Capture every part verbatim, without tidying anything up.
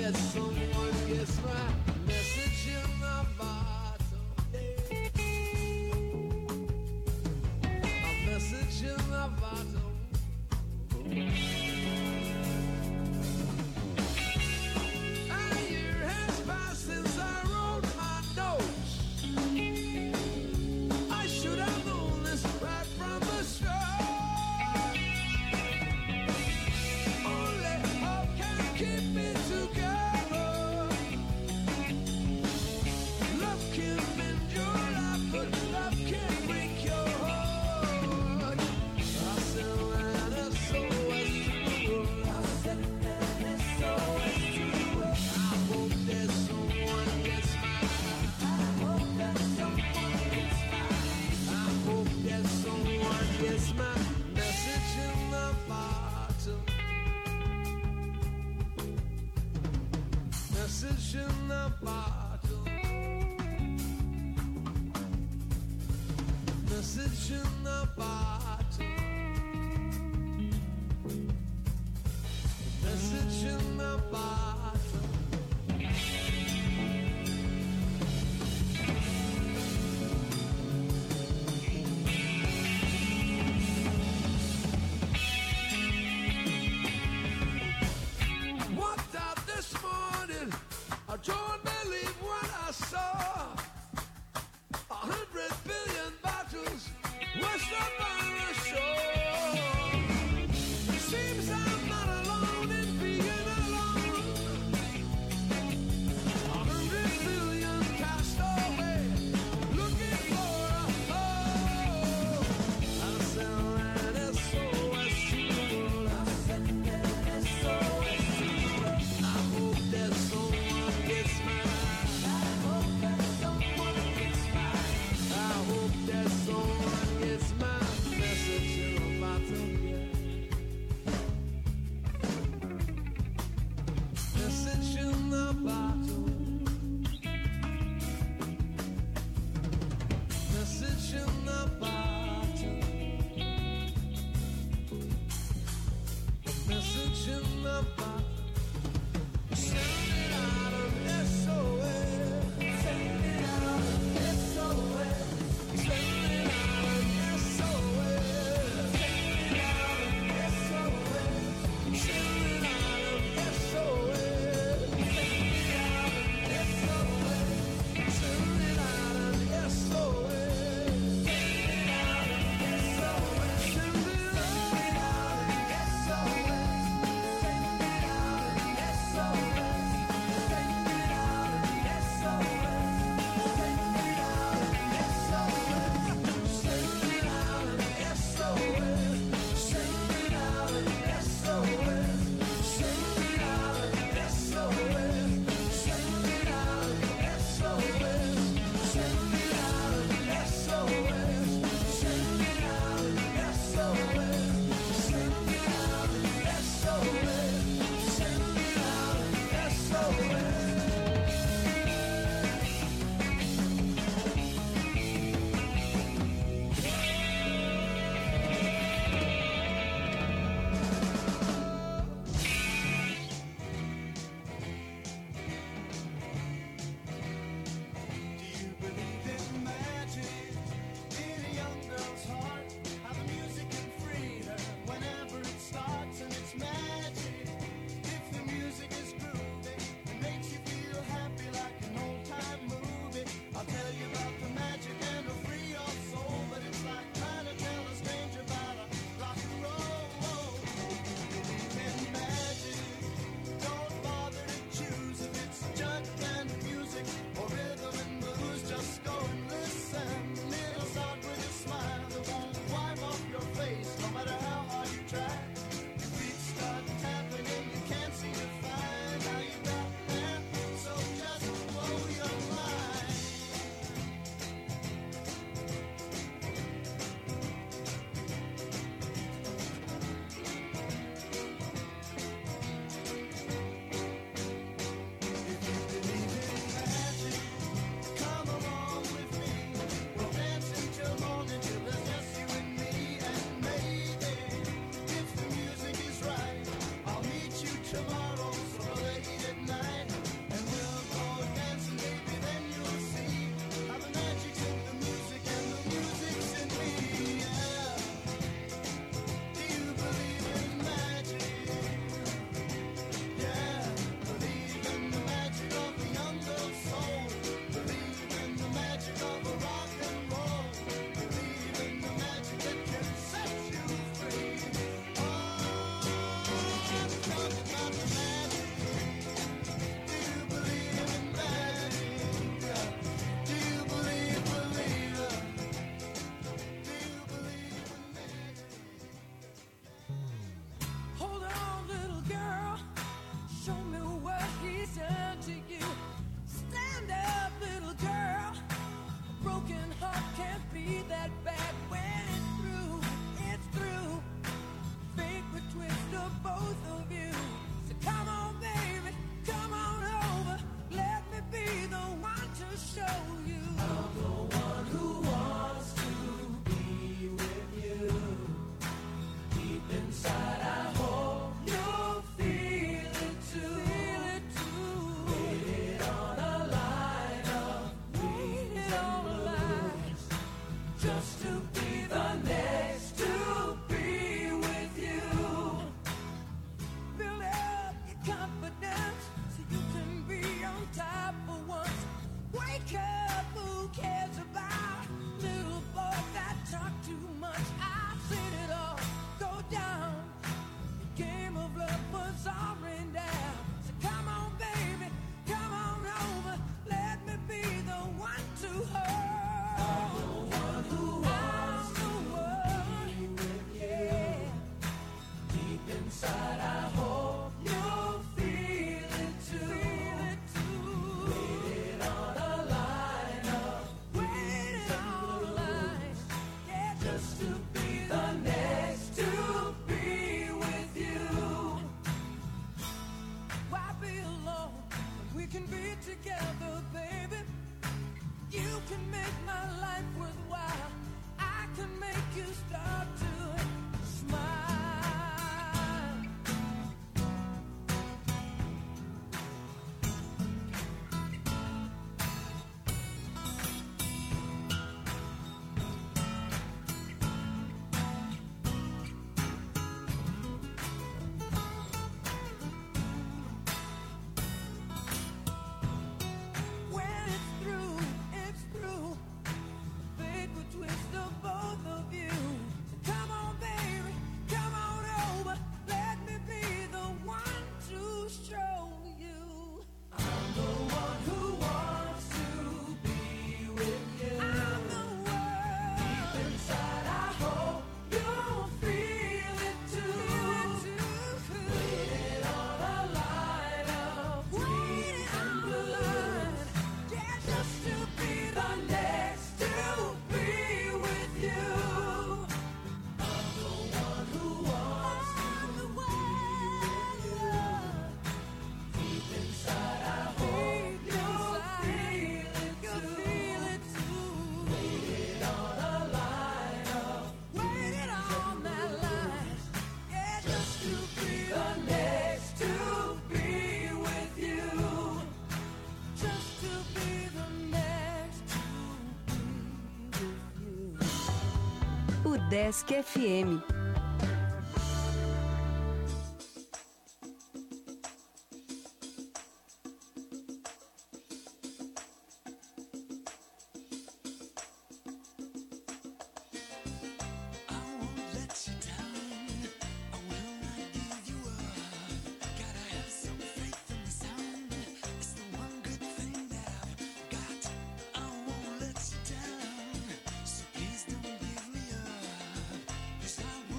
Seems I'm not alone in being alone. Desk F M. Please don't give me up, 'cause I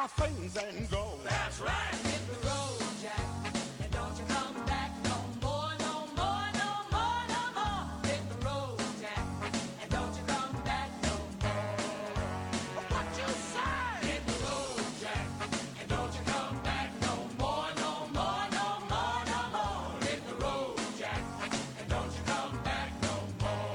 things and go. That's right. Hit the road, Jack, and don't you come back no more, no more, no more, no more. Hit the road, Jack, and don't you come back no more. What you say? Hit the road, Jack, and don't you come back no more, no more, no more, no more. Hit the road, Jack, and don't you come back no more.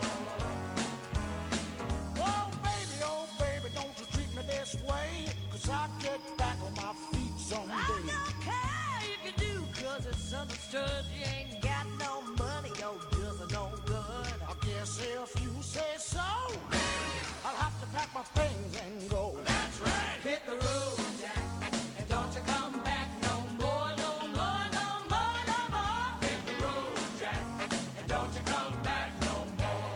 Oh, baby, oh, baby, don't you treat me this way. Cause I'll get back on my feet someday. I don't care if you do, cause it's understood you ain't got no money, your bills are no good. I guess if you say so, I'll have to pack my things and go. That's right. Hit the road, Jack, and don't you come back no more, no more, no more, no more. Hit the road, Jack, and don't you come back no more.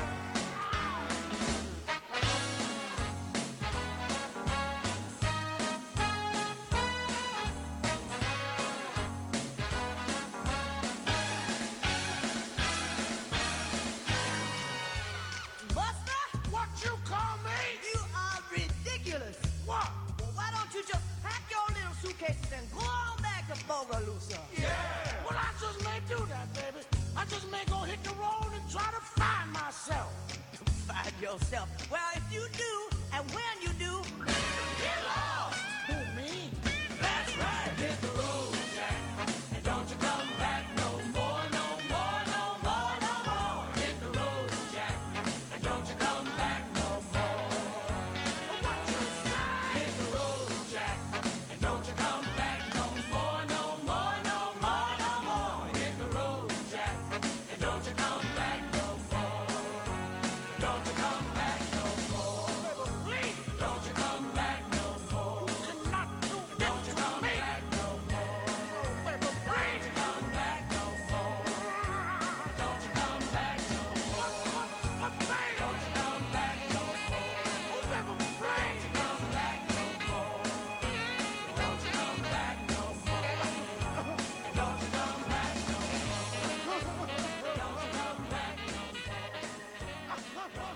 Buster, What you call me? you are ridiculous. What? Well, why don't you just pack your little suitcases and go on back to Bogalusa? Yeah. Well, I just may do that, baby. I just may go hit the road and try to find myself. Find yourself. Well, if you do, and when you do, Get lost. Who, me? That's right. Hit the road, Jack, and don't you come back no more, no more, no more, no more. Hit the road, Jack, and don't you come back no more. What you say? Hit the road, Jack, and don't you come back no more, no more, no more, no more. Hit the road, Jack, and don't you come back no more. Don't you come back no more. Please, Don't you come back no more. you cannot do this Don't you to come me. back no more. Baby, please. Come back no more. Don't you come back no more. What, what, baby? Don't you come back no more. Oh, baby, please. Come back no more. Don't you come back no more. Don't you come back no more. Don't you come back no more.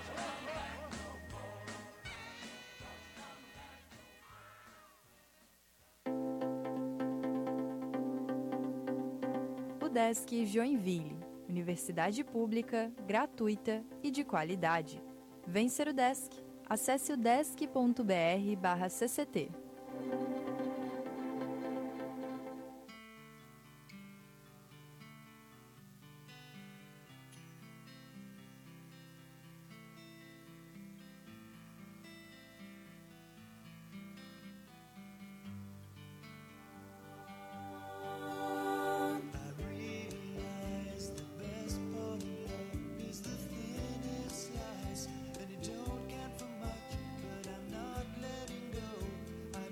UDESC Joinville, Universidade Pública, Gratuita e de Qualidade. Vem ser UDESC. Acesse udesc.br barra CCT. I realize the best part of love is the thinnest slice, and it don't count for much, but I'm not letting go. I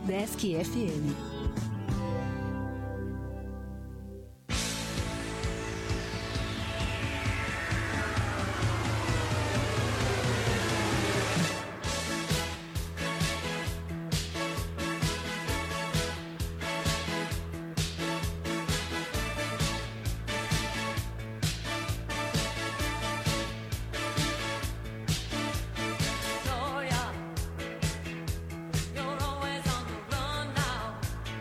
Desk F M. You're always on the run now.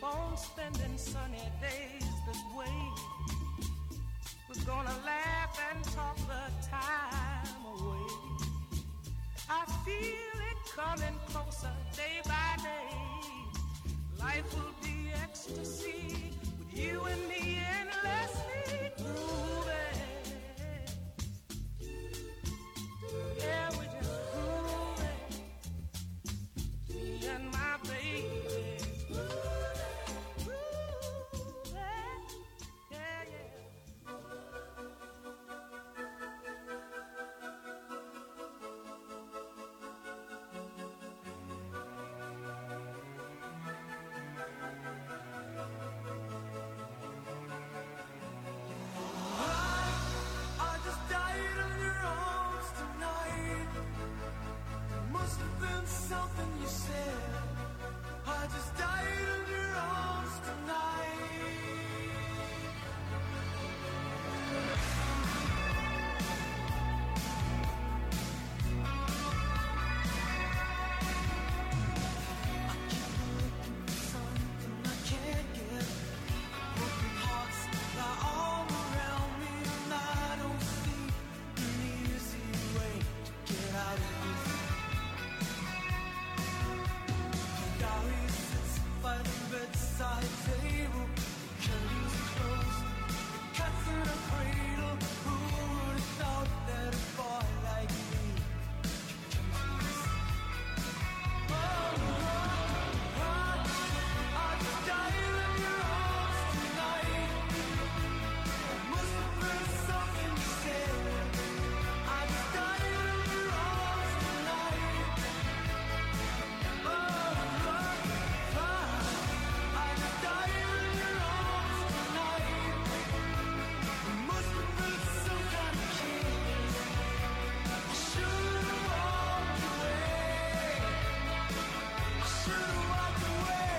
keep on spending sunny days this way. We're gonna laugh and talk the time away. I feel it coming closer day by day. Life will be ecstasy with you and me endlessly grooving. Yeah, we're just grooving, me and my baby. Grooving, yeah, yeah. I just died in your arms tonight. Must have been something you said. I just died in your arms tonight. I keep looking for something I can't get. Broken hearts lie all around me, and I don't see an easy way to get out of this. Gary sits by the bedside table, curtains closed, cats in a cradle. Who would have thought that a boy like me could come to this? Oh, oh, oh, I just died in your arms tonight. Must have been something you said. I just died in your arms tonight. Oh, oh, oh, I just died in your arms tonight. Must have been some kind of kiss. I should have walked away. I should have walked away.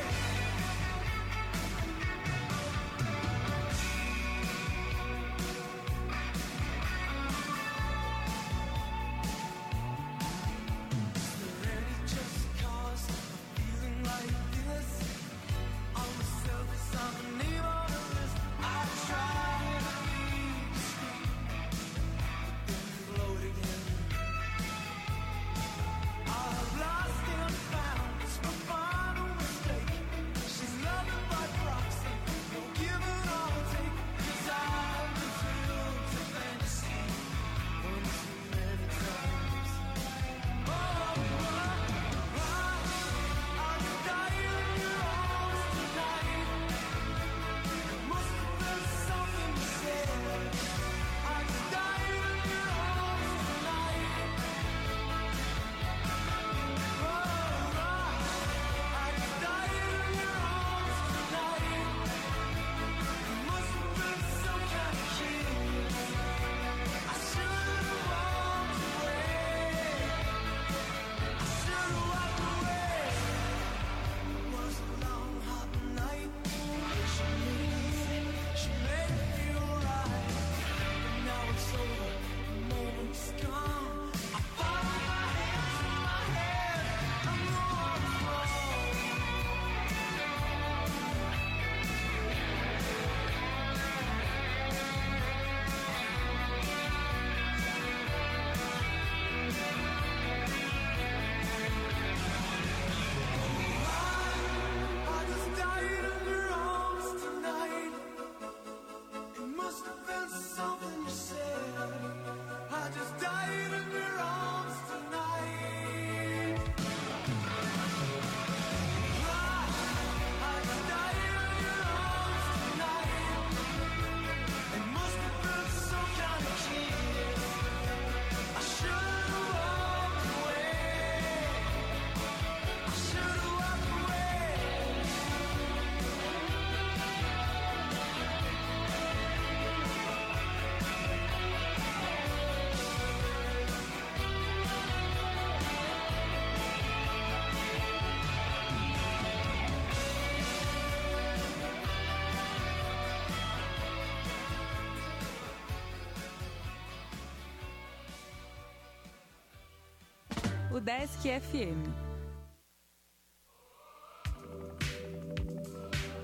Is there any just cause of feeling like this? On the surface of a name on a list, I try to leave the street, but then blow it again. I've lost and found, it's my final mistake. She's loving by proxy, no giving or take, 'cause I've been filled to fantasy one too many times. Oh, oh, oh, I just died in your arms tonight. It must have been something you said. I just died in your arms tonight. Oh, oh, I just died in your arms tonight. It must have been some kind of kiss. I should have walked away. I should have walked away. It was a long, hot night. She made it easy. She made it feel right. But now it's over. The moment's gone. I follow my hands in my head. I know I was wrong. I just died in your arms tonight. It must have been something you said. I just died in your arms tonight. I just died in your arms tonight. It must have been some kind of kiss. I should have walked away. I should have walked away. O Desk F M.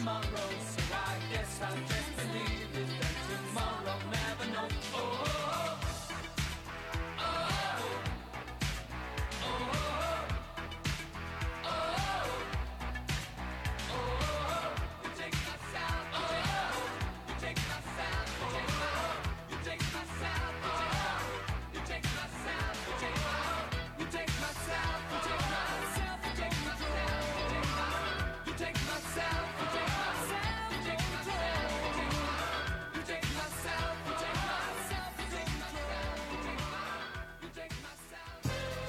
tomorrow. So I guess I'll just believe it, that tomorrow never knows. Oh, oh, oh, oh, oh, oh, oh, oh. You take my sound, you take my sound, you take my, you take my sound, you take my sound, you take my, you take my sound, you take myself, you take my sound, you take my, you take myself, you take myself, you take myself, you take my, you take myself, you take myself, you take myself, you take my, you take myself.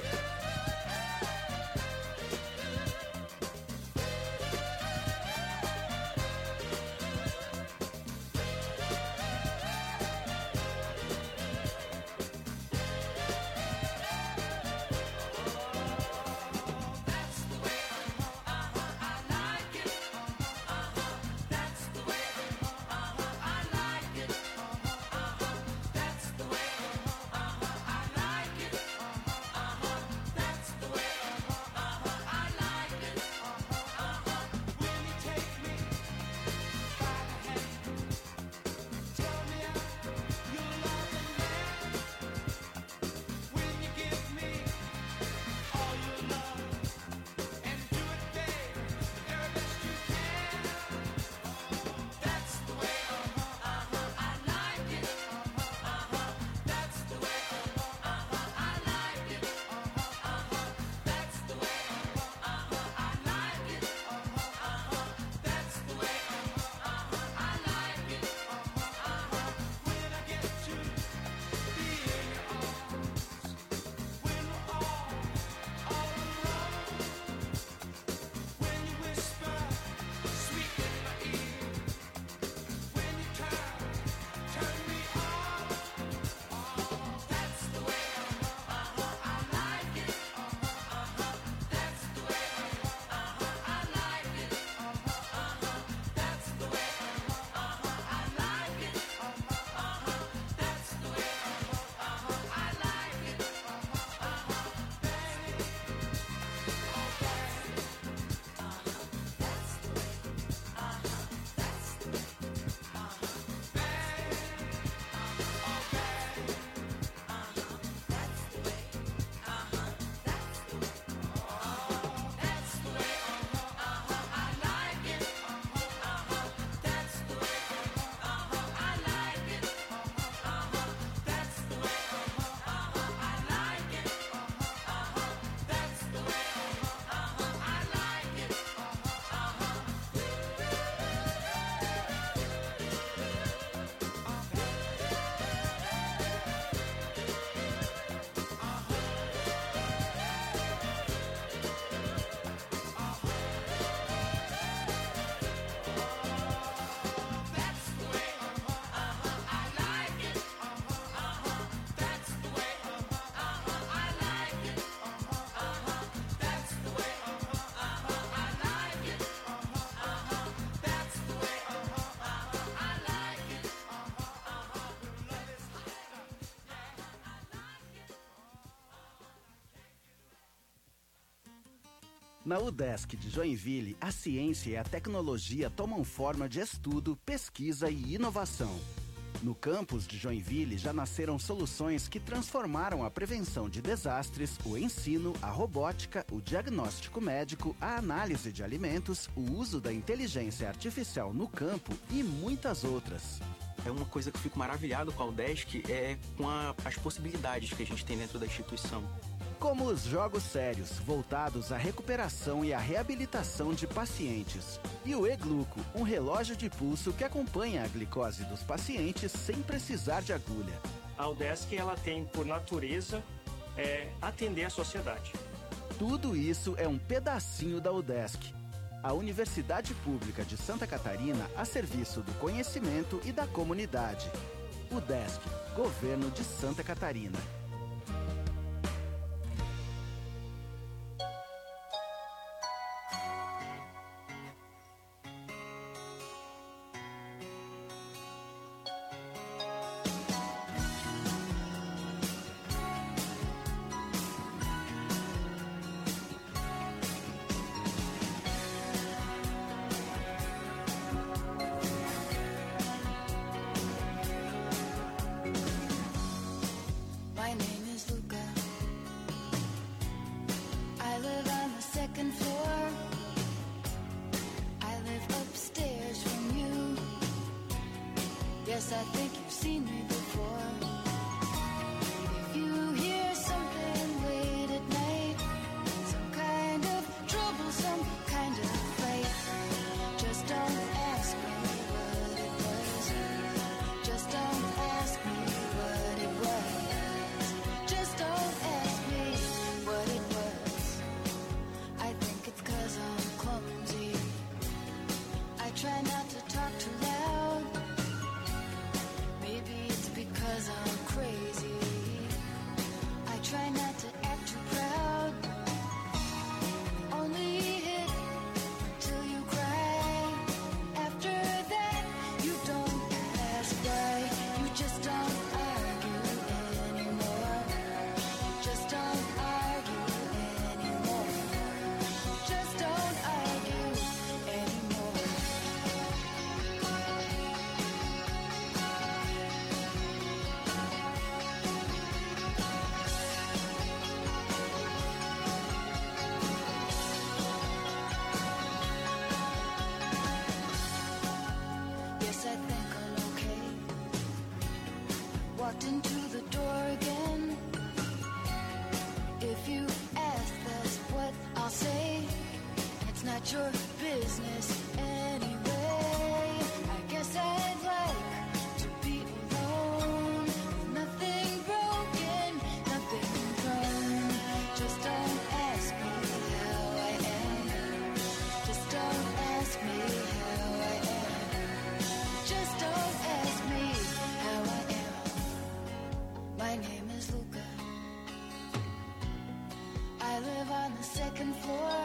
That's the way, uh-huh, I like it. Uh-huh, that's the way, uh-huh, I like it. Uh-huh, that's the way, uh-huh, I like it. Uh-huh, that's the way, uh-huh, I like it. Uh-huh, will you take me by the hand? Tell me how you love me. Will you give me all your love? And do it, babe, the very best you can. That's the way, uh-huh, I like it. Uh-huh, that's the way, uh-huh, I like it. Uh-huh, that's the way, uh-huh, I like it. Uh-huh, that's the way, uh-huh, I like it. Uh-huh, when I get to be in your arms, when we're all, all alone. When you whisper sweet in my ear, when you turn, turn me on. Oh, that's the way, uh-huh, I like it. Uh-huh, that's the way, uh-huh, I like it. Uh-huh, that's the way, uh-huh, I like it. Uh-huh, that's the way, uh-huh, I like it. Uh-huh, baby, oh baby. Na UDESC de Joinville, a ciência e a tecnologia tomam forma de estudo, pesquisa e inovação. No campus de Joinville já nasceram soluções que transformaram a prevenção de desastres, o ensino, a robótica, o diagnóstico médico, a análise de alimentos, o uso da inteligência artificial no campo e muitas outras. É uma coisa que eu fico maravilhado com a UDESC, é com a, as possibilidades que a gente tem dentro da instituição. Como os jogos sérios, voltados à recuperação e à reabilitação de pacientes. E o E-Gluco, um relógio de pulso que acompanha a glicose dos pacientes sem precisar de agulha. A UDESC, ela tem, por natureza, é, atender a sociedade. Tudo isso é um pedacinho da UDESC, a Universidade Pública de Santa Catarina a serviço do conhecimento e da comunidade. UDESC, Governo de Santa Catarina. Yes, I think you've seen me before. If you hear something late at night, some kind of trouble, some kind of fight, just don't ask me what it was. Just don't ask me what it was. Just don't ask me what it was. I think it's 'cause I'm clumsy. I try not to talk too loud. Maybe it's because I'm crazy. I try not to act too proud. Only hit till you cry. After that, you don't ask why. You just don't argue anymore. Just don't argue anymore. Just don't argue anymore. Yes, I think I'm okay. Walked into the door again. If you ask, that's what I'll say. It's not your business anyway. I guess I'd like to be alone. Nothing broken, nothing wrong. Just don't ask me how I am. Just don't ask me how I am. Just don't ask me how I am. My name is Luca. I live on the second floor.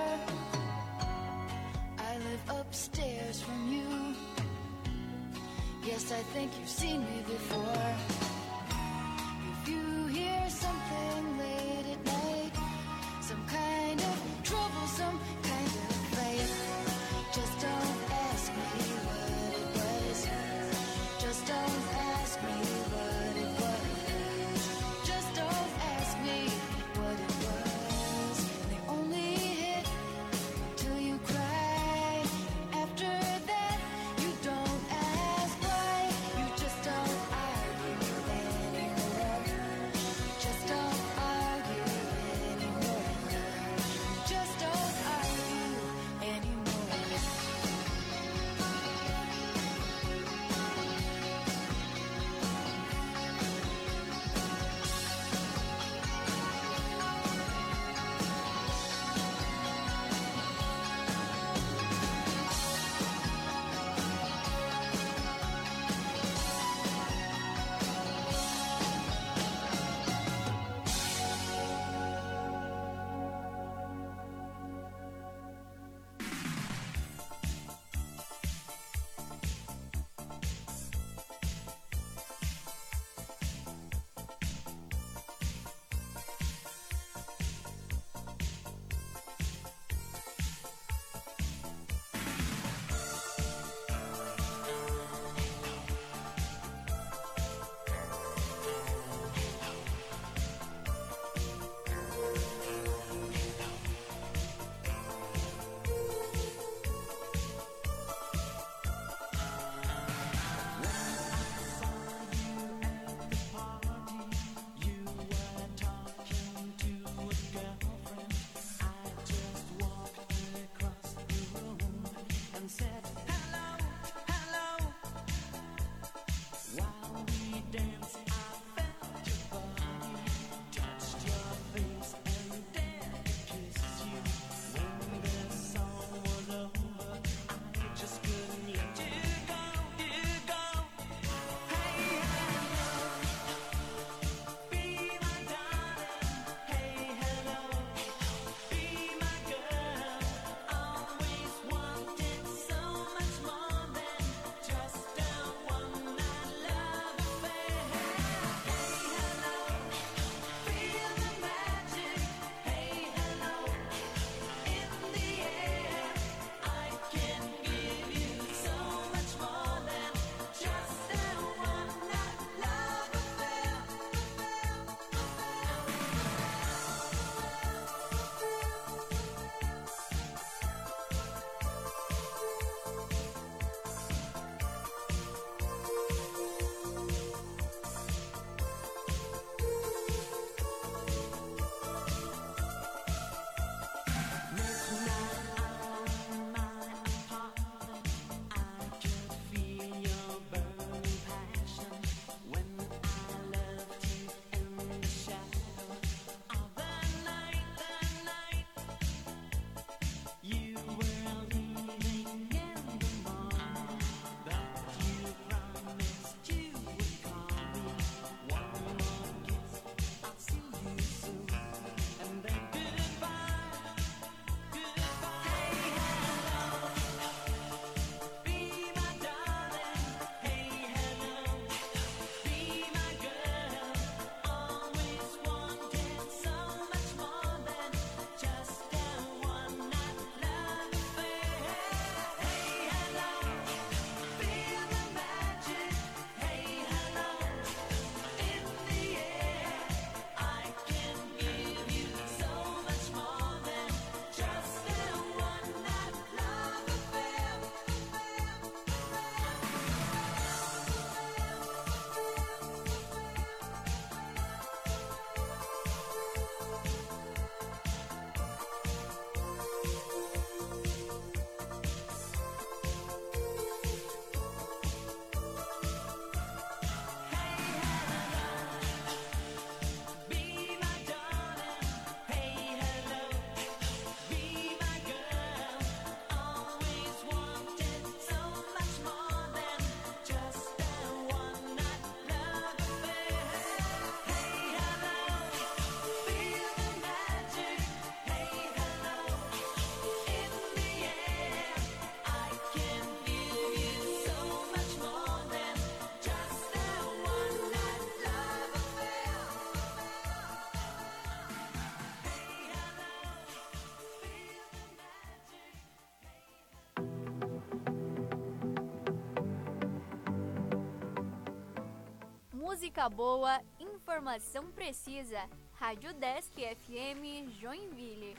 I live upstairs from you. Yes, I think you've seen me before. If you hear something late at night, some kind of trouble, some kind of fight, just don't ask me what it was. Just don't ask me what it was. Just don't ask me what it was. They only hit till you cry. After that, you don't ask why. You just don't argue Música boa, informação precisa. Rádio Desk F M Joinville.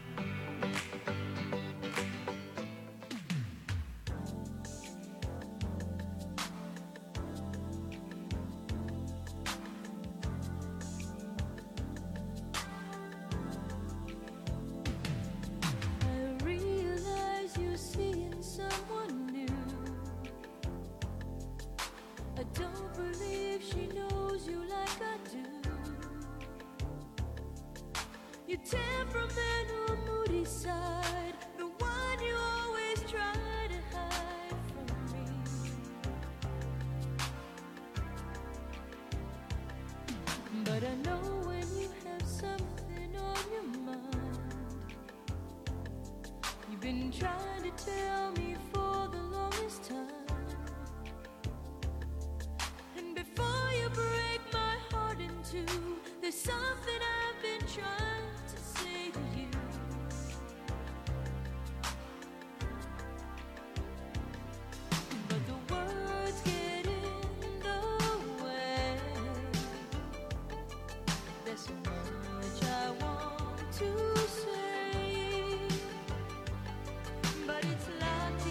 I realize you're seeing someone new. I don't believe she knows you like I do. Your temperamental, moody side, the one you always try to hide from me. But I know when you have something on your mind. You've been trying to tell me for the longest time. And before you break my heart in two, there's something